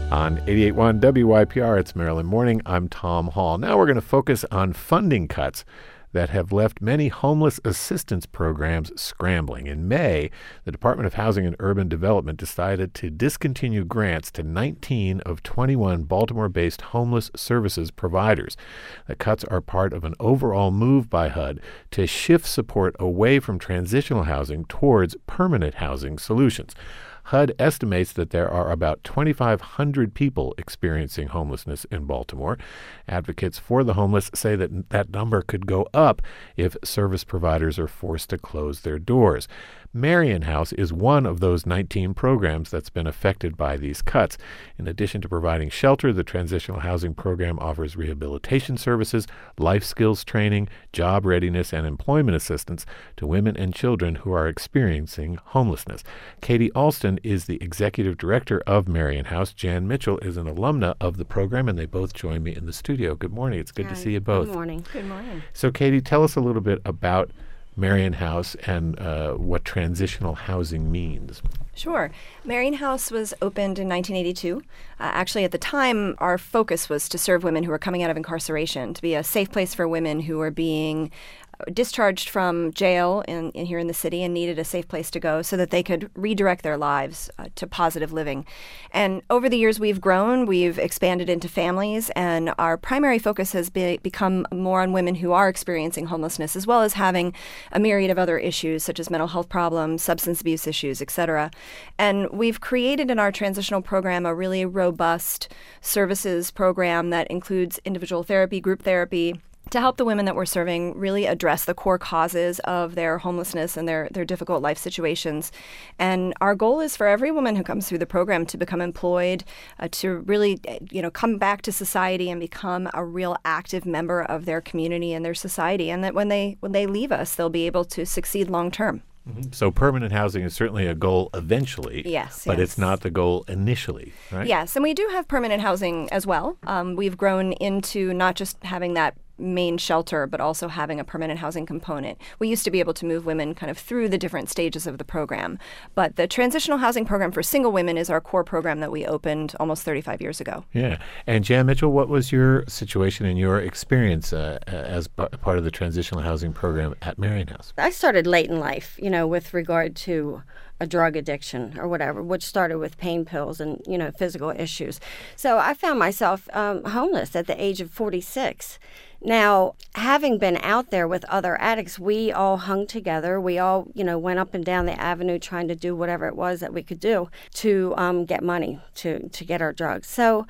On 88.1 WYPR, it's Maryland Morning. I'm Tom Hall. Now we're going to focus on funding cuts that have left many homeless assistance programs scrambling. In May, the Department of Housing and Urban Development decided to discontinue grants to 19 of 21 Baltimore-based homeless services providers. The cuts are part of an overall move by HUD to shift support away from transitional housing towards permanent housing solutions. HUD estimates that there are about 2,500 people experiencing homelessness in Baltimore. Advocates for the homeless say that that number could go up if service providers are forced to close their doors. Marion House is one of those 19 programs that's been affected by these cuts. In addition to providing shelter, the transitional housing program offers rehabilitation services, life skills training, job readiness, and employment assistance to women and children who are experiencing homelessness. Katie Alston is the executive director of Marion House. Jan Mitchell is an alumna of the program, and they both join me in the studio. Good morning. It's good to see you both. Good morning. Good morning. So, Katie, tell us a little bit about Marion House and what transitional housing means. Sure. Marion House was opened in 1982. Actually, at the time, our focus was to serve women who were coming out of incarceration, to be a safe place for women who were being discharged from jail in here in the city and needed a safe place to go so that they could redirect their lives to positive living. And over the years, we've grown, we've expanded into families, and our primary focus has become more on women who are experiencing homelessness, as well as having a myriad of other issues such as mental health problems, substance abuse issues, etc. And we've created in our transitional program a really robust services program that includes individual therapy, group therapy, to help the women that we're serving really address the core causes of their homelessness and their difficult life situations. And our goal is for every woman who comes through the program to become employed, to really, come back to society and become a real active member of their community and their society. And that when they leave us, they'll be able to succeed long term. Mm-hmm. So permanent housing is certainly a goal eventually, but it's not the goal initially, right? Yes, and we do have permanent housing as well. We've grown into not just having that main shelter, but also having a permanent housing component. We used to be able to move women kind of through the different stages of the program. But the transitional housing program for single women is our core program that we opened almost 35 years ago. Yeah. And Jan Mitchell, what was your situation and your experience as part of the transitional housing program at Marion House? I started late in life, with regard to a drug addiction or whatever, which started with pain pills and, physical issues. So I found myself homeless at the age of 46. Now, having been out there with other addicts, we all hung together. We all, went up and down the avenue trying to do whatever it was that we could do to get money to get our drugs. So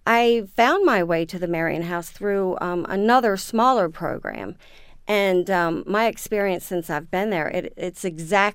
I found my way to the Marion House through another smaller program. And my experience since I've been there, it's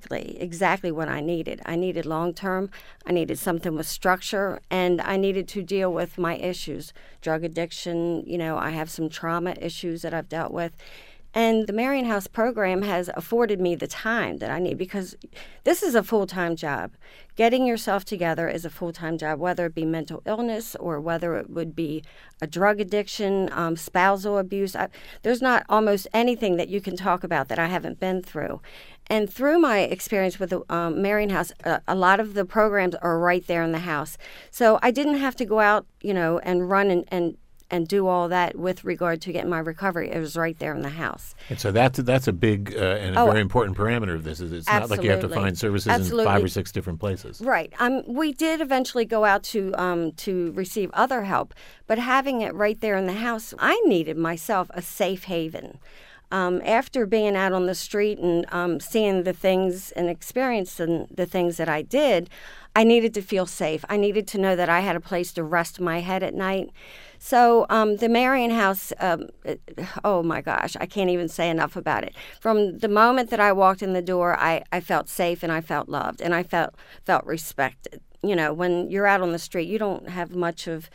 exactly what I needed. I needed long-term, I needed something with structure, and I needed to deal with my issues. Drug addiction, I have some trauma issues that I've dealt with. And the Marion House program has afforded me the time that I need because this is a full-time job. Getting yourself together is a full-time job, whether it be mental illness or whether it would be a drug addiction, spousal abuse. There's not almost anything that you can talk about that I haven't been through. And through my experience with the Marion House, a lot of the programs are right there in the house. So I didn't have to go out, and run and do all that with regard to getting my recovery. It was right there in the house. And so that's a big and a very important parameter of this. It's not like you have to find services in 5 or 6 different places. Right. We did eventually go out to receive other help, but having it right there in the house, I needed myself a safe haven. After being out on the street and seeing the things and experiencing the things that I did, I needed to feel safe. I needed to know that I had a place to rest my head at night. So the Marion House, oh my gosh, I can't even say enough about it. From the moment that I walked in the door, I felt safe and I felt loved and I felt respected. When you're out on the street, you don't have much of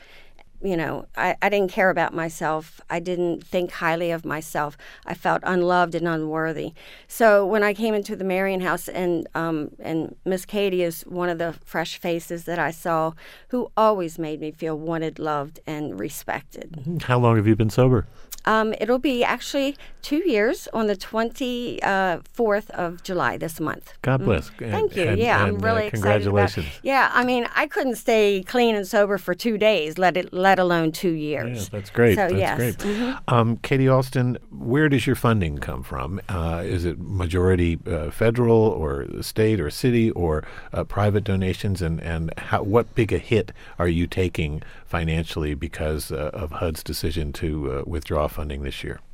I didn't care about myself. I didn't think highly of myself. I felt unloved and unworthy. So when I came into the Marion House, and Miss Katie is one of the fresh faces that I saw, who always made me feel wanted, loved, and respected. How long have you been sober? It'll be actually 2 years on the 24th of July this month. God bless. Thank you. I'm really excited congratulations. I mean, I couldn't stay clean and sober for 2 days, let alone 2 years. Yeah, that's great. So, that's yes. great. Mm-hmm. Katie Alston, where does your funding come from? Is it majority federal or state or city or private donations? And what big a hit are you taking financially because of HUD's decision to withdraw funding this year?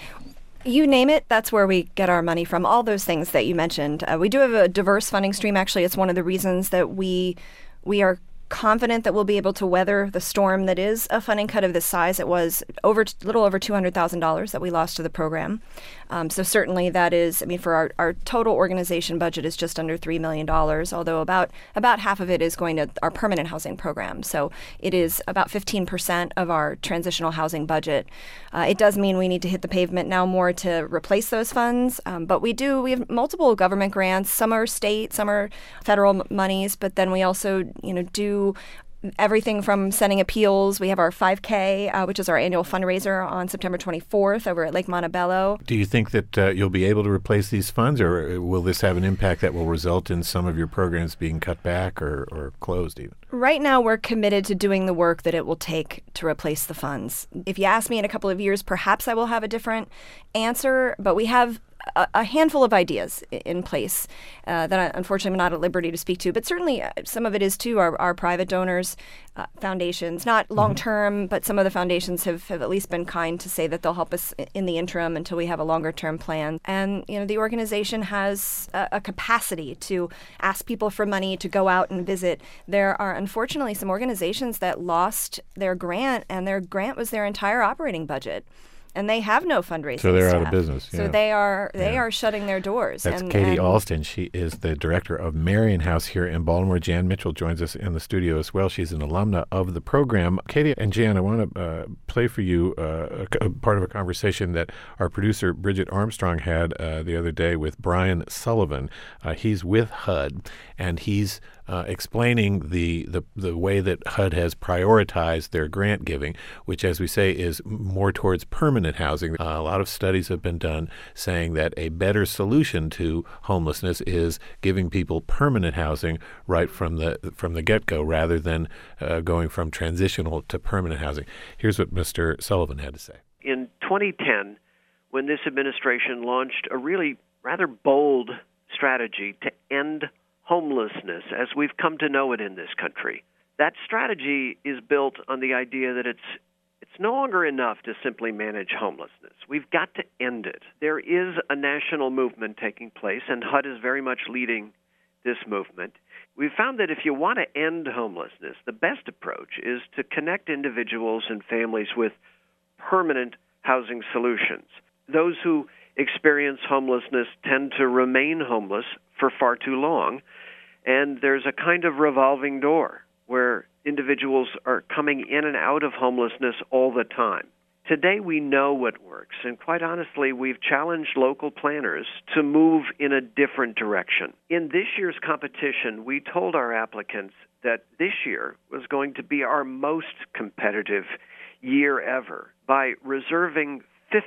You name it, that's where we get our money from. All those things that you mentioned. We do have a diverse funding stream. Actually, it's one of the reasons that we are confident that we'll be able to weather the storm that is a funding cut of this size. It was a little over $200,000 that we lost to the program. So certainly that is, I mean, for our total organization budget is just under $3 million, although about half of it is going to our permanent housing program. So it is about 15% of our transitional housing budget. It does mean we need to hit the pavement now more to replace those funds. But we have multiple government grants. Some are state, some are federal monies, but then we also, do everything from sending appeals. We have our 5K, which is our annual fundraiser on September 24th over at Lake Montebello. Do you think that you'll be able to replace these funds, or will this have an impact that will result in some of your programs being cut back or closed even? Right now, we're committed to doing the work that it will take to replace the funds. If you ask me in a couple of years, perhaps I will have a different answer, but we have a handful of ideas in place that I, unfortunately, I'm not at liberty to speak to. But certainly some of it is, too, our private donors, foundations, not long-term, but some of the foundations have at least been kind to say that they'll help us in the interim until we have a longer-term plan. And, the organization has a capacity to ask people for money to go out and visit. There are, unfortunately, some organizations that lost their grant, and their grant was their entire operating budget. And they have no fundraising So they're staff. out of business. Yeah. So they are shutting their doors. That's Katie Alston. She is the director of Marian House here in Baltimore. Jan Mitchell joins us in the studio as well. She's an alumna of the program. Katie and Jan, I want to play for you a part of a conversation that our producer Bridget Armstrong had the other day with Brian Sullivan. He's with HUD, and he's explaining the way that HUD has prioritized their grant giving, which, as we say, is more towards permanent housing. A lot of studies have been done saying that a better solution to homelessness is giving people permanent housing right from the get-go, rather than going from transitional to permanent housing. Here's what Mr. Sullivan had to say. In 2010, when this administration launched a really rather bold strategy to end homelessness as we've come to know it in this country. That strategy is built on the idea that it's no longer enough to simply manage homelessness. We've got to end it. There is a national movement taking place, and HUD is very much leading this movement. We've found that if you want to end homelessness, the best approach is to connect individuals and families with permanent housing solutions. Those who experience homelessness tend to remain homeless for far too long, and there's a kind of revolving door where individuals are coming in and out of homelessness all the time. Today we know what works, and quite honestly, we've challenged local planners to move in a different direction. In this year's competition, we told our applicants that this year was going to be our most competitive year ever by reserving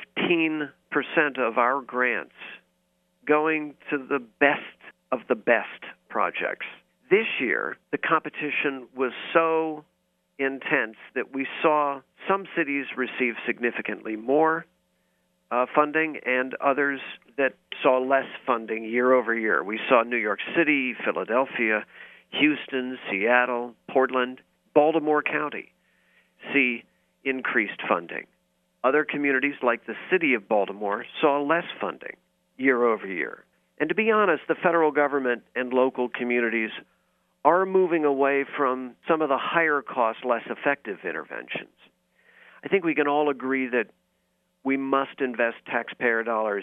15% of our grants going to the best of the best projects. This year, the competition was so intense that we saw some cities receive significantly more funding and others that saw less funding year over year. We saw New York City, Philadelphia, Houston, Seattle, Portland, Baltimore County see increased funding. Other communities like the city of Baltimore saw less funding year over year. And to be honest, the federal government and local communities are moving away from some of the higher cost, less effective interventions. I think we can all agree that we must invest taxpayer dollars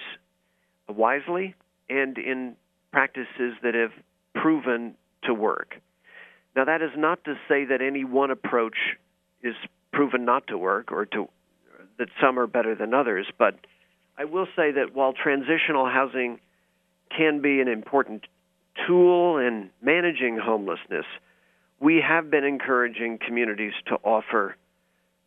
wisely and in practices that have proven to work. Now, that is not to say that any one approach is proven not to work or that some are better than others, but I will say that while transitional housing can be an important tool in managing homelessness, we have been encouraging communities to offer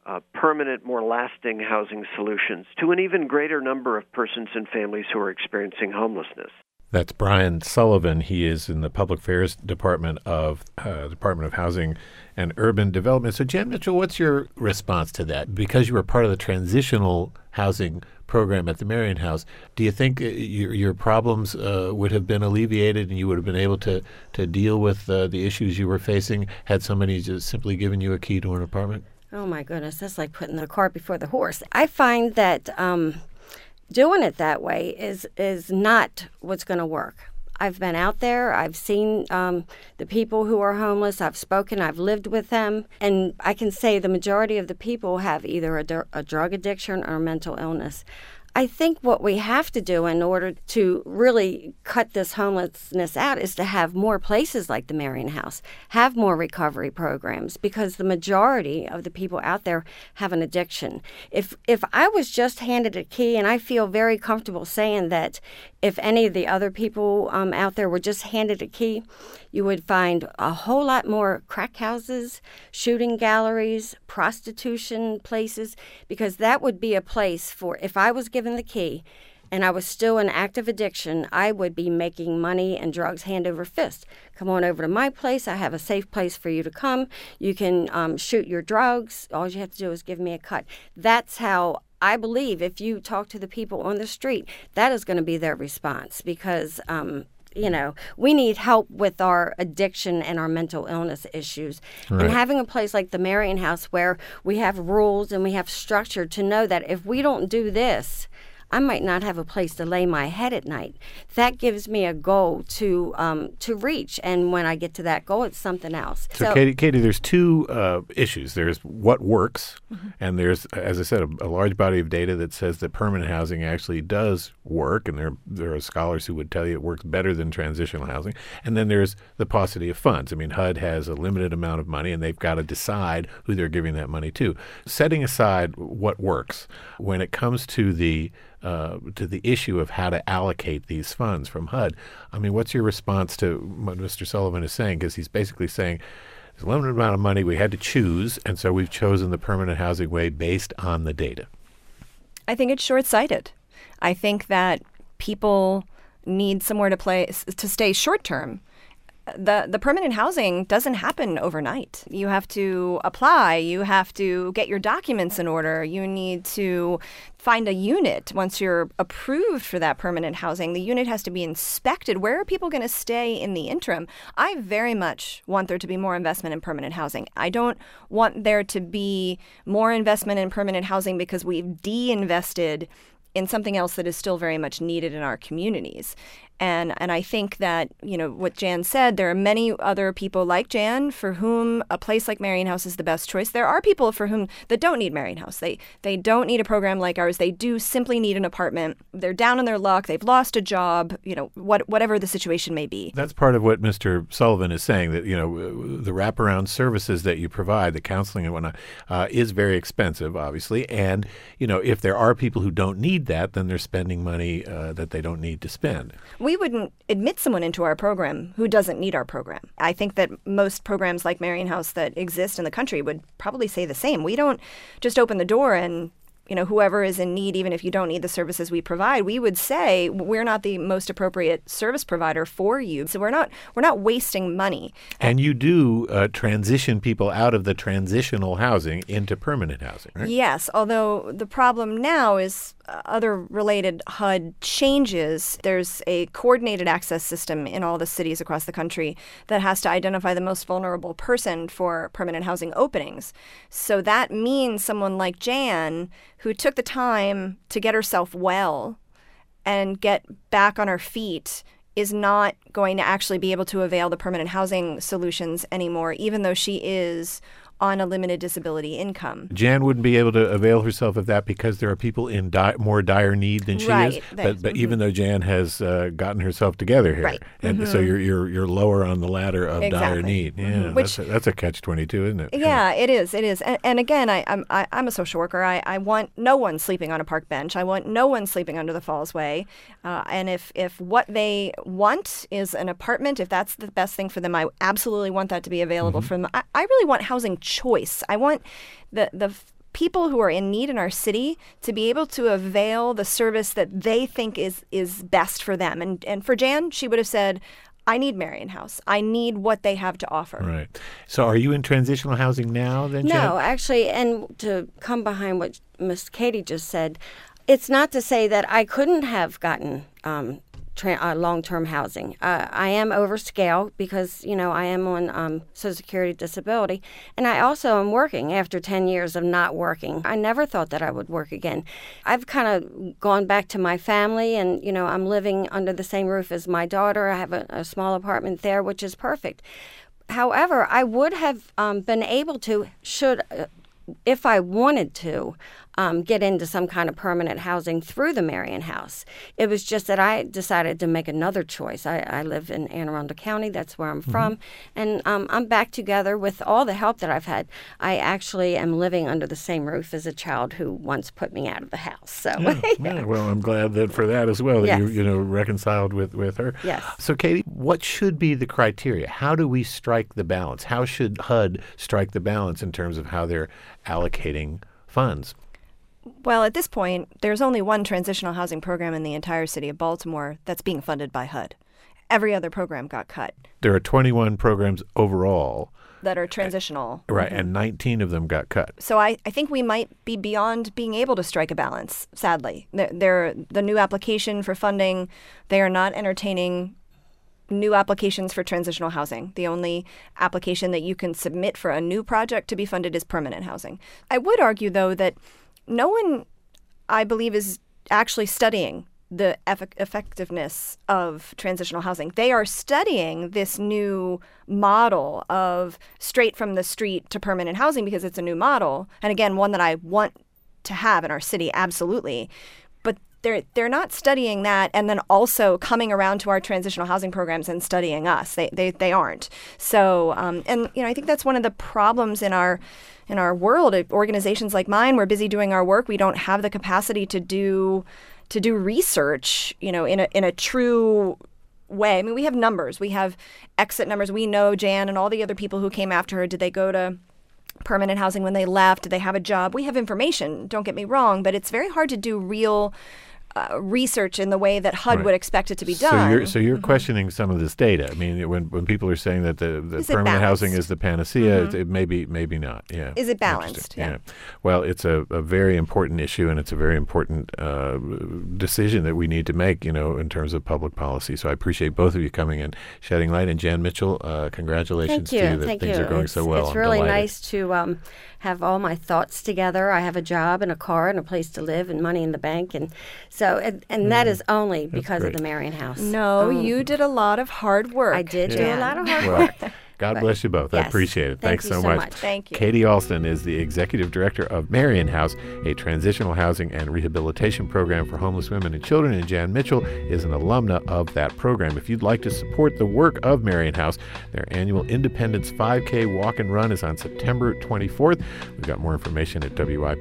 permanent, more lasting housing solutions to an even greater number of persons and families who are experiencing homelessness. That's Brian Sullivan. He is in the Public Affairs Department of Housing and Urban Development. So, Jan Mitchell, what's your response to that? Because you were part of the transitional housing program at the Marion House, do you think your problems would have been alleviated and you would have been able to deal with the issues you were facing had somebody just simply given you a key to an apartment? Oh, my goodness. That's like putting the cart before the horse. I find that doing it that way is not what's going to work. I've been out there. I've seen the people who are homeless. I've spoken. I've lived with them. And I can say the majority of the people have either a drug addiction or mental illness. I think what we have to do in order to really cut this homelessness out is to have more places like the Marion House, have more recovery programs, because the majority of the people out there have an addiction. If I was just handed a key, and I feel very comfortable saying that if any of the other people out there were just handed a key, you would find a whole lot more crack houses, shooting galleries, prostitution places, because that would be a place for, if I was given the key and I was still in active addiction, I would be making money and drugs hand over fist. Come on over to my place. I have a safe place for you to come. You can shoot your drugs. All you have to do is give me a cut. That's how I believe if you talk to the people on the street, that is going to be their response, because we need help with our addiction and our mental illness issues. Right. And having a place like the Marion House where we have rules and we have structure to know that if we don't do this, I might not have a place to lay my head at night. That gives me a goal to reach, and when I get to that goal, it's something else. So Katie, there's two issues. There's what works, and there's, as I said, a large body of data that says that permanent housing actually does work, and there are scholars who would tell you it works better than transitional housing. And then there's the paucity of funds. I mean, HUD has a limited amount of money, and they've got to decide who they're giving that money to. Setting aside what works, when it comes to the issue of how to allocate these funds from HUD. I mean, what's your response to what Mr. Sullivan is saying? Because he's basically saying there's a limited amount of money. We had to choose, and so we've chosen the permanent housing way based on the data. I think it's short-sighted. I think that people need somewhere to stay short-term. The permanent housing doesn't happen overnight. You have to apply. You have to get your documents in order. You need to find a unit. Once you're approved for that permanent housing, the unit has to be inspected. Where are people going to stay in the interim? I very much want there to be more investment in permanent housing. I don't want there to be more investment in permanent housing because we've de-invested in something else that is still very much needed in our communities. And I think that, what Jan said, there are many other people like Jan for whom a place like Marion House is the best choice. There are people for whom that don't need Marion House. They don't need a program like ours. They do simply need an apartment. They're down on their luck. They've lost a job, whatever the situation may be. That's part of what Mr. Sullivan is saying, that, the wraparound services that you provide, the counseling and whatnot, is very expensive, obviously. And, if there are people who don't need that, then they're spending money that they don't need to spend. We wouldn't admit someone into our program who doesn't need our program. I think that most programs like Marion House that exist in the country would probably say the same. We don't just open the door and whoever is in need, even if you don't need the services we provide, we would say we're not the most appropriate service provider for you. So we're not wasting money. And you do transition people out of the transitional housing into permanent housing, right? Yes, although the problem now is other related HUD changes. There's a coordinated access system in all the cities across the country that has to identify the most vulnerable person for permanent housing openings. So that means someone like Jan, who took the time to get herself well and get back on her feet, is not going to actually be able to avail the permanent housing solutions anymore, even though she is on a limited disability income. Jan wouldn't be able to avail herself of that because there are people in more dire need than she is. But even though Jan has gotten herself together here, right. And so you're lower on the ladder of dire need. Yeah, that's a catch-22, isn't it? Yeah, it is. It is. And again, I'm a social worker. I want no one sleeping on a park bench. I want no one sleeping under the Fallsway. And if what they want is an apartment, if that's the best thing for them, I absolutely want that to be available for them. I really want housing choice. I want the people who are in need in our city to be able to avail the service that they think is best for them. And for Jan, she would have said, I need Marion House. I need what they have to offer. Right. So are you in transitional housing now then, Jan? No, actually, and to come behind what Miss Katie just said, it's not to say that I couldn't have gotten long-term housing. I am over scale because, I am on Social Security disability, and I also am working after 10 years of not working. I never thought that I would work again. I've kind of gone back to my family, and, I'm living under the same roof as my daughter. I have a small apartment there, which is perfect. However, I would have been able to, if I wanted to, get into some kind of permanent housing through the Marion House. It was just that I decided to make another choice. I live in Anne Arundel County. That's where I'm from. And I'm back together with all the help that I've had. I actually am living under the same roof as a child who once put me out of the house. So, yeah. Well, I'm glad that for that as well, that yes. you reconciled with her. Yes. So, Katie, what should be the criteria? How do we strike the balance? How should HUD strike the balance in terms of how they're allocating funds? Well, at this point, there's only one transitional housing program in the entire city of Baltimore that's being funded by HUD. Every other program got cut. There are 21 programs overall. That are transitional. Right, and 19 of them got cut. So I think we might be beyond being able to strike a balance, sadly. The new application for funding, they are not entertaining new applications for transitional housing. The only application that you can submit for a new project to be funded is permanent housing. I would argue, though, that no one, I believe, is actually studying the effectiveness of transitional housing. They are studying this new model of straight from the street to permanent housing because it's a new model. And again, one that I want to have in our city, absolutely. But they're not studying that and then also coming around to our transitional housing programs and studying us. They aren't. So, and I think that's one of the problems in our world. Organizations like mine, we're busy doing our work. We don't have the capacity to do research, in a true way. I mean, we have numbers. We have exit numbers. We know Jan and all the other people who came after her. Did they go to permanent housing when they left? Did they have a job? We have information, don't get me wrong, but it's very hard to do real research in the way that HUD would expect it to be done. So you're questioning some of this data. I mean, when people are saying that the permanent housing is the panacea, it maybe not. Yeah. Is it balanced? Yeah. Well, it's a very important issue, and it's a very important decision that we need to make, in terms of public policy. So I appreciate both of you coming and shedding light. And Jan Mitchell, congratulations to you that things are going so well. It's really nice to have all my thoughts together. I have a job and a car and a place to live and money in the bank, and so and that is only because of the Marion House. No, you did a lot of hard work. I did do a lot of hard work. God bless you both. Yes. I appreciate it. Thanks so much. Thank you. Katie Alston is the executive director of Marion House, a transitional housing and rehabilitation program for homeless women and children, and Jan Mitchell is an alumna of that program. If you'd like to support the work of Marion House, their annual Independence 5K Walk and Run is on September 24th. We've got more information at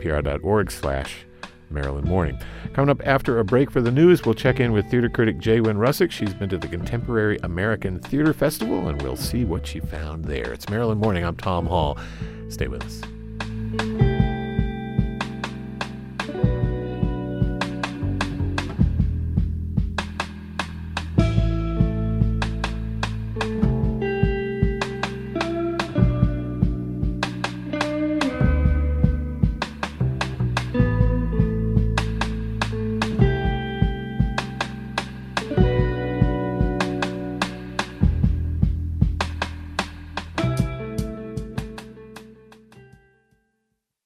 wypr.org/Maryland Morning. Coming up after a break for the news, we'll check in with theater critic Jay Wynn Russick. She's been to the Contemporary American Theater Festival, and we'll see what she found there. It's Maryland Morning. I'm Tom Hall. Stay with us.